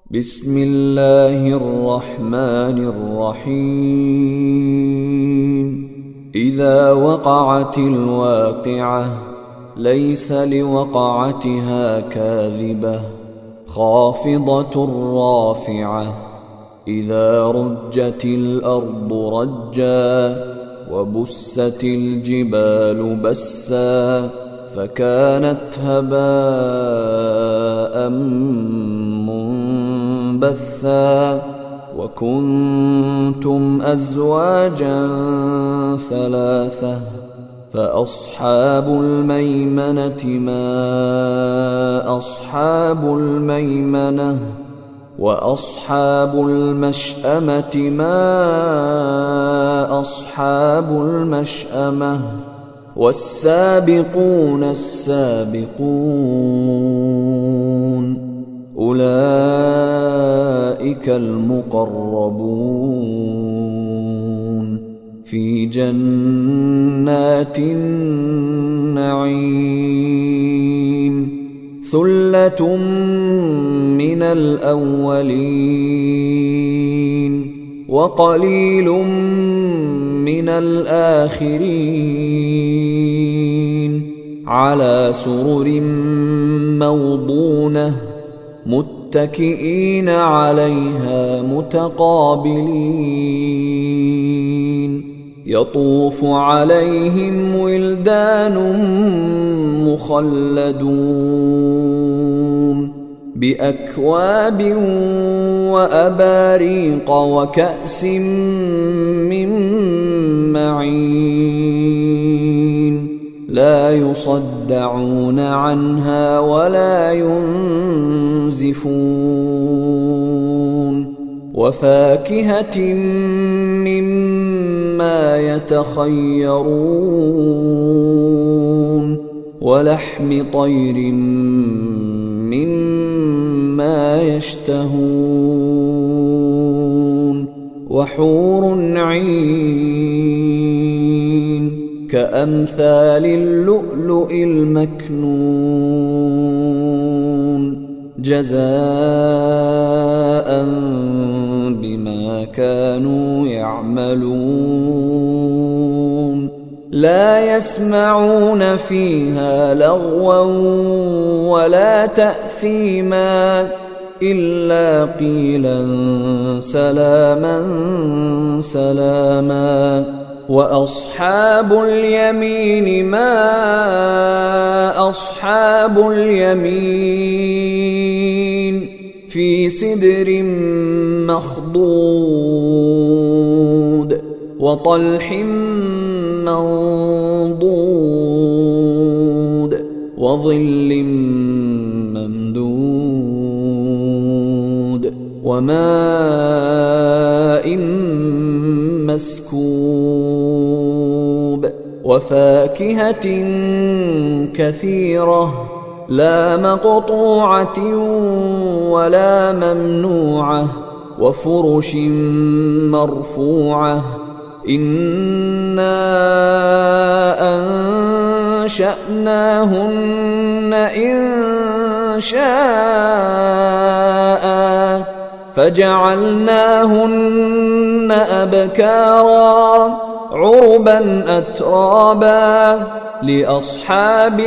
بسم الله الرحمن الرحيم إذا وقعت الواقعة ليس لوقعتها كاذبة خافضة رافعة إذا رجت الأرض رجا وبست الجبال بسا فكانت هباء منبثا وكنتم أزواجا ثلاثة فأصحاب الميمنة ما أصحاب الميمنة وأصحاب المشأمة ما أصحاب المشأمة والسابقون السابقون أولئك المقربون في جنات النعيم ثلة من الأولين وقليل من الآخرين على سرر موضونة متكئين عليها متقابلين يطوف عليهم ولدان مخلدون بأكواب وأباريق وكأس من معين لا يصدعون عنها ولا ينزفون وفاكهة مما يتخيرون ولحم طير مما يشتهون وحور عين كأمثال اللؤلؤ المكنون جزاء بما كانوا يعملون لا يسمعون فيها لغوا ولا تأثيما إلا قيلا سلاما سلاما وأصحاب اليمين ما أصحاب اليمين في سدر مخضود وطلح منضود وظل ممدود وماء مسكوب وفاكهة كثيرة لا مقطوعة ولا ممنوعة وفرش مرفوعة إنا أنشأناهن إن شاء فجعلناهن أبكارا عربا أترابا لأصحاب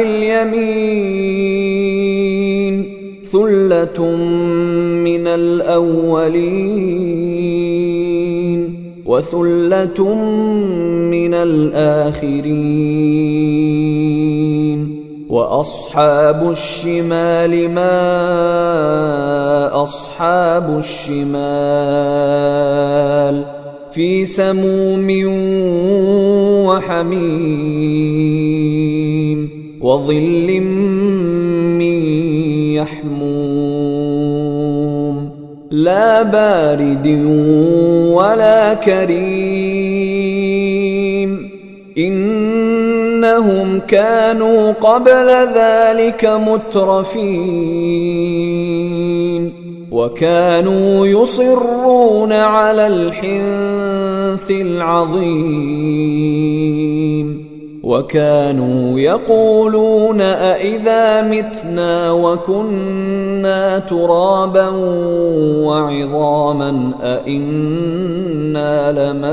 اليمين ثلة من الأولين وثلة من الآخرين وأصحاب الشمال ما أصحاب الشمال في سموم وحميم وظل من يحموم لا بارد ولا كريم إنهم كانوا قبل ذلك مترفين وكانوا يصرون على الحنث العظيم وكانوا يقولون أإذا متنا وكنا ترابا وعظاما أإنا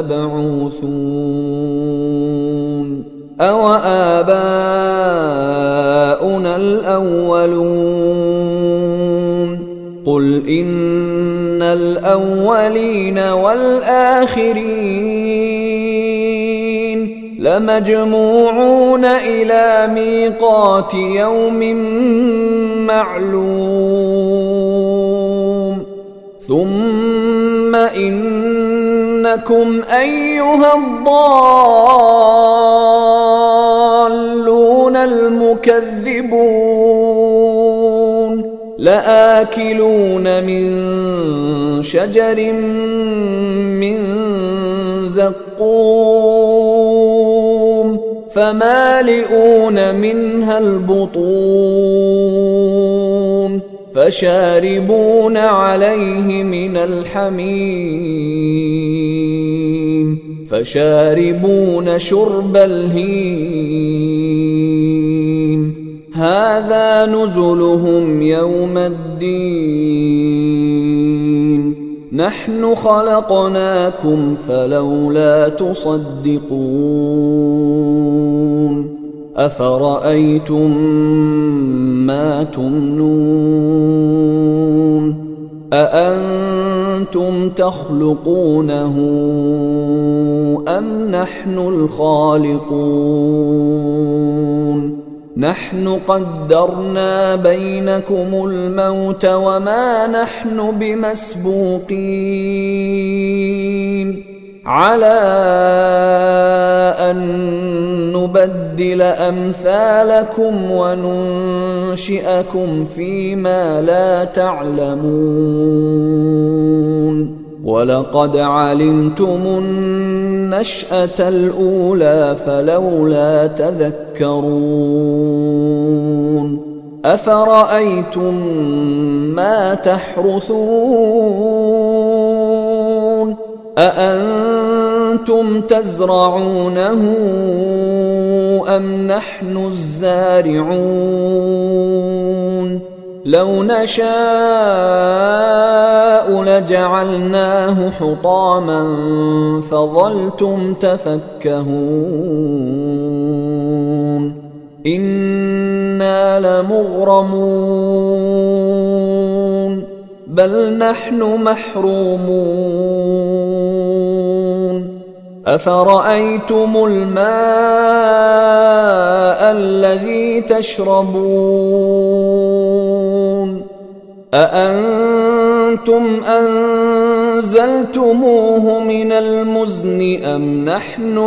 لمبعوثون أو آباؤنا الأولون قل إن الأولين والآخرين لمجموعون إلى ميقات يوم معلوم ثم إنكم أيها الضالون المكذبون لآكلون من شجر من زقوم فمالئون منها البطون فشاربون عليه من الحميم فشاربون شرب الهيم هذا نزلهم يوم الدين نحن خلقناكم فلولا تصدقون أفرأيتم ما تمنون أأنتم تخلقونه أم نحن الخالقون نحن قدرنا بينكم الموت وما نحن بمسبوقين على أن نبدل أمثالكم وننشئكم فيما لا تعلمون ولقد علمتم النشأة الأولى فلولا تذكرون أفرأيتم ما تحرثون أأنتم تزرعونه أم نحن الزارعون لو نشاء لجعلناه حطاما فظلتم تفكهون إنا لمغرمون بل نحن محرومون أفرأيتم الماء الذي تشربون أأنتم أنزلتموه من المزن أم نحن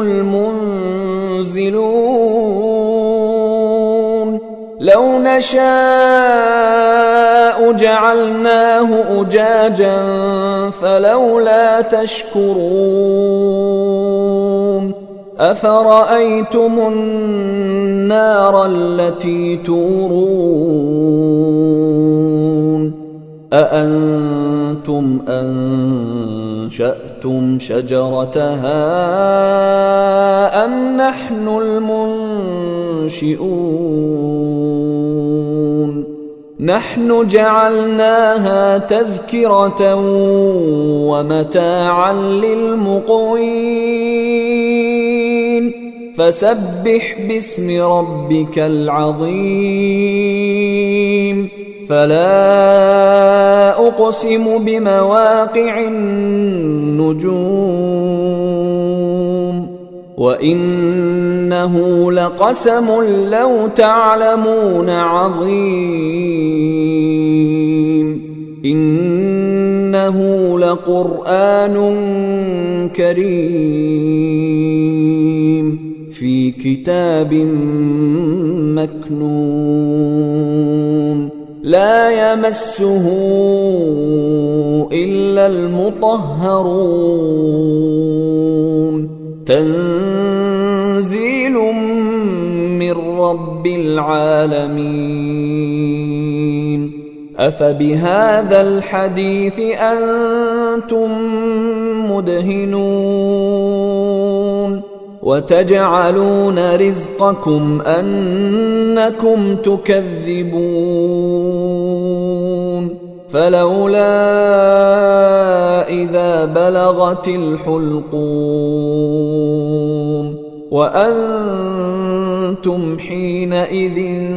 المنزلون لو نشاء جعلناه أجاجا فلولا تشكرون أفرأيتم النار التي تورون أأنتم أنشأتم شجرتها أم نحن المنشئون نحن جعلناها تذكرة ومتاعا للمقوين فسبح باسم ربك العظيم فلا أقسم بمواقع النجوم وإنه لقسم لو تعلمون عظيم إنه لقرآن كريم في كتاب مكنون لا يمسه إلا المطهرون تنزيل من رب العالمين أفبهذا الحديث أنتم مدهنون وتجعلون رزقكم أنكم تكذبون فلولا إذا بلغت الحلقوم وأنتم حينئذ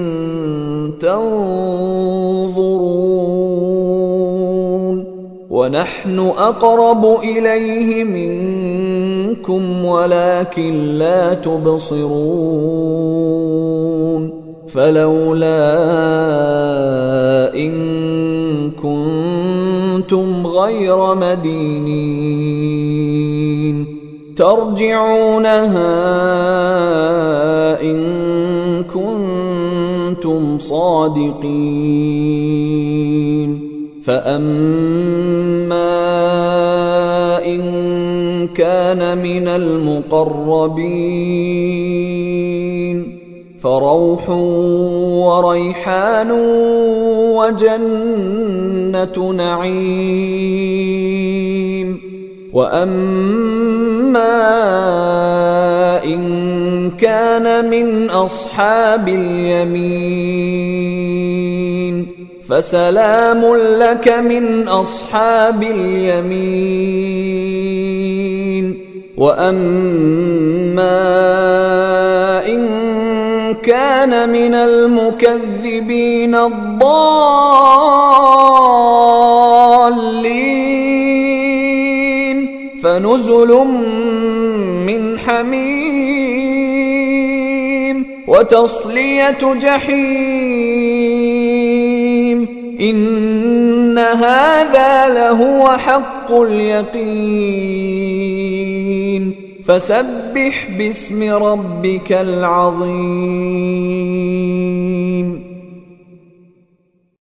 تنظرون ونحن أقرب إليه منكم ولكن لا تبصرون فلولا إن كنتم غير مدينين ترجعونها إن كنتم صادقين فأما إن كان من المقربين فروح وريحان وجنة نعيم وأما إن كان من أصحاب اليمين فسلام لك من أصحاب اليمين وأما إن كان من المكذبين الضالين فنزل من حميم وتصلية جحيم إن هذا لهو حق اليقين فسبح باسم ربك العظيم